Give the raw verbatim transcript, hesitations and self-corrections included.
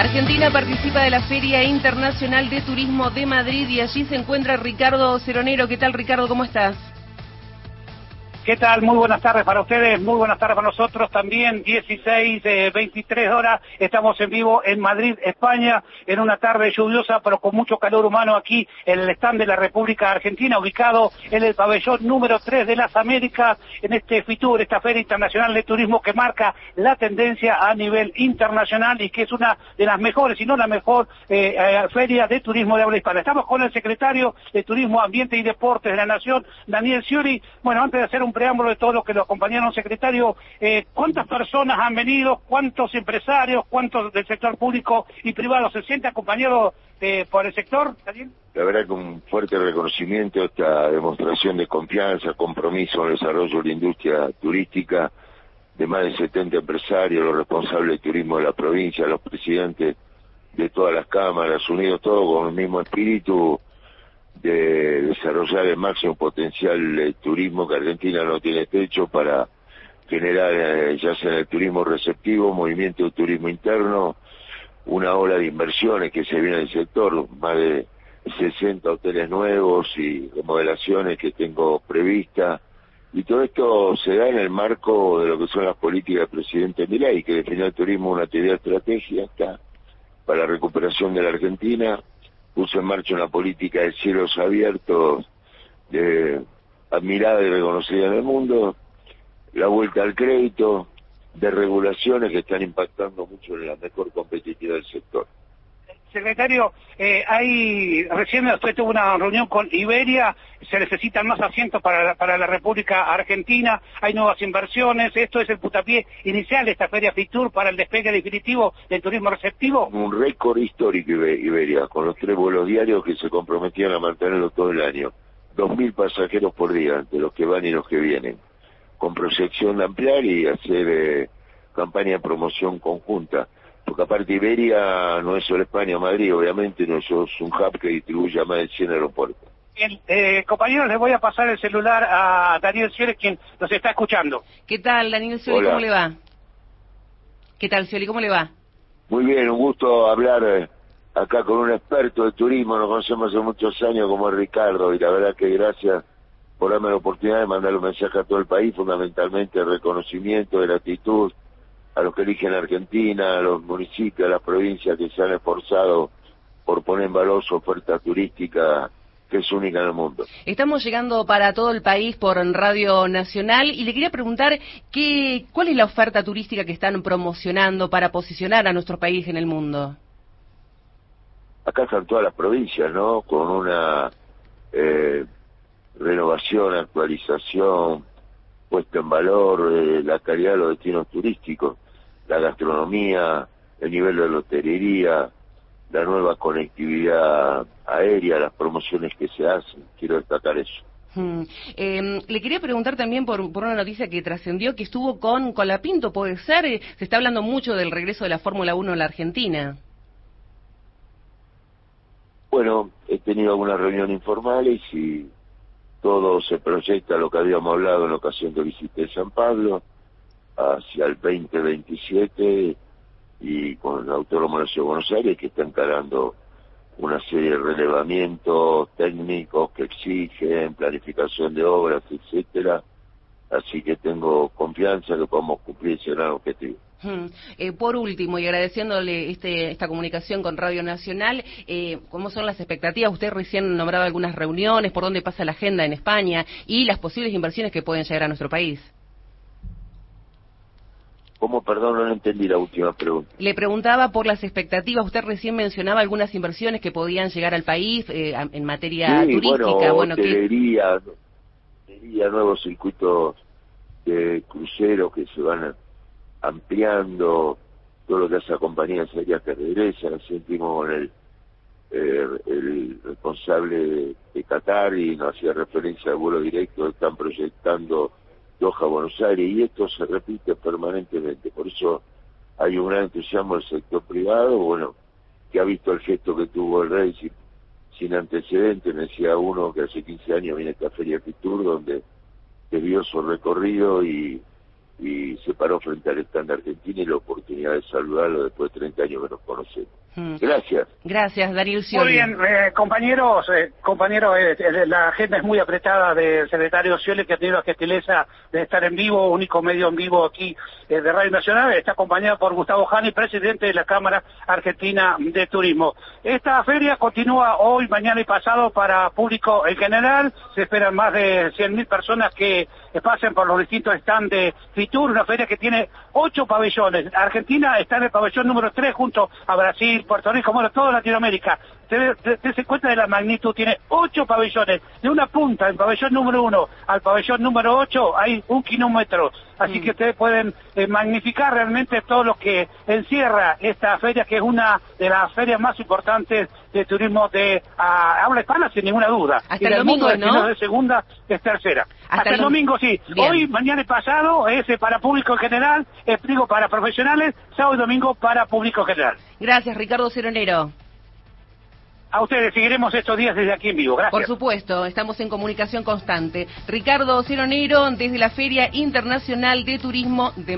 Argentina participa de la Feria Internacional de Turismo de Madrid y allí se encuentra Ricardo Ceronero. ¿Qué tal, Ricardo? ¿Cómo estás? ¿Qué tal? Muy buenas tardes para ustedes, muy buenas tardes para nosotros también. dieciséis, veintitrés horas, estamos en vivo en Madrid, España, en una tarde lluviosa, pero con mucho calor humano aquí en el stand de la República Argentina, ubicado en el pabellón número tres de las Américas, en este FITUR, esta Feria Internacional de Turismo que marca la tendencia a nivel internacional y que es una de las mejores, si no la mejor, eh, eh, feria de turismo de habla hispana. Estamos con el secretario de Turismo, Ambiente y Deportes de la Nación, Daniel Scioli. Bueno, antes de hacer un preámbulo de todo lo que lo acompañaron, secretario, eh, ¿cuántas personas han venido? ¿Cuántos empresarios? ¿Cuántos del sector público y privado se siente acompañado eh, por el sector? ¿Daniel? La verdad que un fuerte reconocimiento, esta demostración de confianza, compromiso en el desarrollo de la industria turística, de más de setenta empresarios, los responsables de turismo de la provincia, los presidentes de todas las cámaras, unidos todos con el mismo espíritu de desarrollar el máximo potencial del turismo que Argentina no tiene techo para generar, eh, ya sea en el turismo receptivo, movimiento de turismo interno, una ola de inversiones que se viene en el sector, más de sesenta hoteles nuevos y remodelaciones que tengo previstas, y todo esto se da en el marco de lo que son las políticas del presidente Milei, que definió el turismo una actividad estratégica para la recuperación de la Argentina. Puso en marcha una política de cielos abiertos, de, admirada y reconocida en el mundo, la vuelta al crédito, de regulaciones que están impactando mucho en la mejor competitividad del sector. Secretario, eh, hay recién usted tuvo una reunión con Iberia, se necesitan más asientos para la, para la República Argentina, hay nuevas inversiones, esto es el puntapié inicial de esta Feria FITUR para el despegue definitivo del turismo receptivo. Un récord histórico Iberia, con los tres vuelos diarios que se comprometían a mantenerlo todo el año, dos mil pasajeros por día, entre los que van y los que vienen, con proyección de ampliar y hacer eh, campaña de promoción conjunta. Porque aparte Iberia no es solo España o Madrid, obviamente, no es un hub que distribuye a más de cien aeropuertos. Bien, eh, compañeros, les voy a pasar el celular a Daniel Scioli, quien nos está escuchando. ¿Qué tal, Daniel Scioli? Hola. ¿Cómo le va? ¿Qué tal, Scioli? ¿Cómo le va? Muy bien, un gusto hablar eh, acá con un experto de turismo, nos conocemos hace muchos años como es Ricardo, y la verdad que gracias por darme la oportunidad de mandar un mensaje a todo el país, fundamentalmente reconocimiento, gratitud a los que eligen Argentina, a los municipios, a las provincias que se han esforzado por poner en valor su oferta turística, que es única en el mundo. Estamos llegando para todo el país por Radio Nacional y le quería preguntar qué, cuál es la oferta turística que están promocionando para posicionar a nuestro país en el mundo. Acá están todas las provincias, ¿no? Con una eh, renovación, actualización, puesta en valor eh, la calidad de los destinos turísticos, la gastronomía, el nivel de la hotelería, la nueva conectividad aérea, las promociones que se hacen. Quiero destacar eso. Hmm. Eh, le quería preguntar también por, por una noticia que trascendió, que estuvo con Colapinto, ¿puede ser? Eh, se está hablando mucho del regreso de la Fórmula uno en la Argentina. Bueno, he tenido algunas reuniones informales y todo se proyecta lo que habíamos hablado en la ocasión que visité San Pablo, hacia el veinte veintisiete, y con el Autódromo de la Ciudad de Buenos Aires, que está encarando una serie de relevamientos técnicos que exigen, planificación de obras, etcétera. Así que tengo confianza que podamos cumplir ese gran objetivo. Hmm. Eh, por último, y agradeciéndole este, esta comunicación con Radio Nacional, eh, ¿cómo son las expectativas? Usted recién nombraba algunas reuniones, por dónde pasa la agenda en España y las posibles inversiones que pueden llegar a nuestro país. ¿Cómo? Perdón, no entendí la última pregunta. Le preguntaba por las expectativas. Usted recién mencionaba algunas inversiones que podían llegar al país eh, en materia sí, turística. Bueno, bueno, hotelería, que... hotelería, nuevos circuitos de cruceros que se van ampliando, todo lo que hace a compañías aéreas que regresan. Sentimos con el, eh, el responsable de, de Qatar y nos hacía referencia al vuelo directo, están proyectando Doha a Buenos Aires, y esto se repite permanentemente. Por eso hay un gran entusiasmo del sector privado, bueno, que ha visto el gesto que tuvo el rey sin, sin antecedentes. Me decía uno que hace quince años viene a esta Feria FITUR, donde vio su recorrido y y se paró frente al stand de Argentina y la oportunidad de saludarlo después de treinta años que nos conocemos. Mm. Gracias. Gracias, Darío Scioli. Muy bien, eh, compañeros, eh, compañeros, eh, la agenda es muy apretada del secretario Scioli, que ha tenido la gentileza de estar en vivo, único medio en vivo aquí eh, de Radio Nacional. Está acompañado por Gustavo Jani, presidente de la Cámara Argentina de Turismo. Esta feria continúa hoy, mañana y pasado para público en general. Se esperan más de cien mil personas que pasen por los distintos stands de Fitur, una feria que tiene ocho pabellones. Argentina está en el pabellón número tres junto a Brasil, Puerto Rico, bueno, toda Latinoamérica. Te, te, te se cuenta de la magnitud, tiene ocho pabellones, de una punta, el pabellón número uno al pabellón número ocho, hay un kilómetro, así mm. que ustedes pueden eh, magnificar realmente todo lo que encierra esta feria, que es una de las ferias más importantes de turismo de a, habla hispana, sin ninguna duda. Hasta el domingo, mundo, ¿no? De segunda es tercera. Hasta, Hasta el lo... domingo, sí. Bien. Hoy, mañana y pasado es para público en general, explico para profesionales, sábado y domingo para público en general. Gracias, Ricardo Ceronero. A ustedes, seguiremos estos días desde aquí en vivo. Gracias. Por supuesto, estamos en comunicación constante. Ricardo Ceronero, desde la Feria Internacional de Turismo de